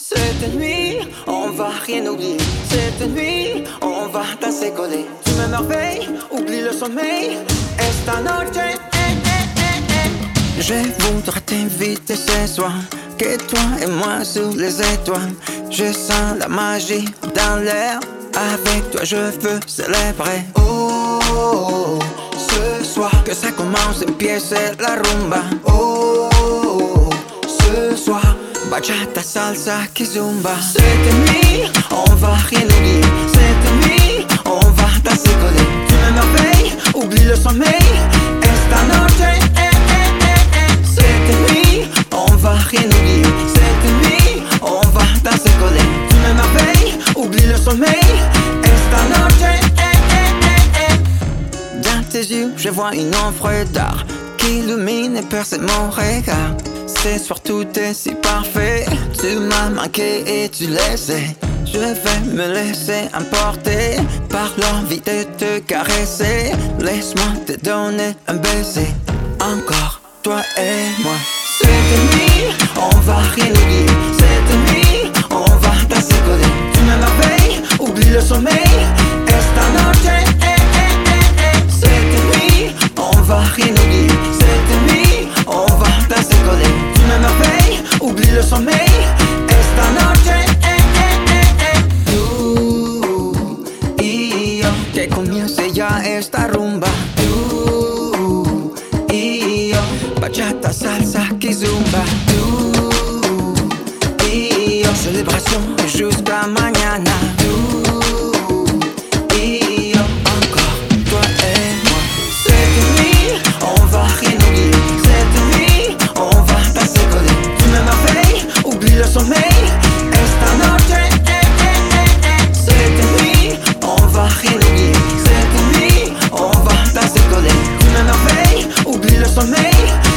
Cette nuit, on va rien oublier. Cette nuit, on va danser collé. Tu m'émerveilles, oublie le sommeil. Esta noche, Je voudrais t'inviter ce soir, que toi et moi sous les étoiles. Je sens la magie dans l'air. Avec toi je veux célébrer. Oh, ce soir que ça commence, empiece la rumba. Oh, ce soir bachata, salsa, kizomba. Cette nuit, on va rien oublier. Cette nuit, on va danser collé. Tu m'émerveilles, oublie le sommeil. Esta noche, Cette nuit, on va rien oublier. Cette nuit, on va danser collé. Tu m'émerveilles, oublie le sommeil. Esta noche, Dans tes yeux, je vois une ombre d'art qui illumine et perce mon regard. Ce soir tout est si parfait. Tu m'as manqué et tu le sais. Je vais me laisser emporter par l'envie de te caresser. Laisse-moi te donner un baiser. Encore, toi et moi. Cette nuit, on va rien oublier. Cette nuit, on va danser collé. Tu m'émerveilles, oublie le sommeil. Esta noche, Cette nuit, on va rien oublier. Cette nuit, on va danser collé. Tu m'émerveilles, oublie le sommeil. Esta noche, y yo, que comience ya esta rumba. Tú y yo, bachata, salsa, kizomba. Tú y yo, célébration jusqu'à mañana. Tú y yo, encore, toi et moi. Cette nuit, on va rien oublier. Cette nuit, on va danser collé. Tu m'émerveilles, oublie le sommeil. Esta noche, Cette nuit, on va rien oublier. Cette nuit, on va danser collé. Tu m'émerveilles, oublie le sommeil.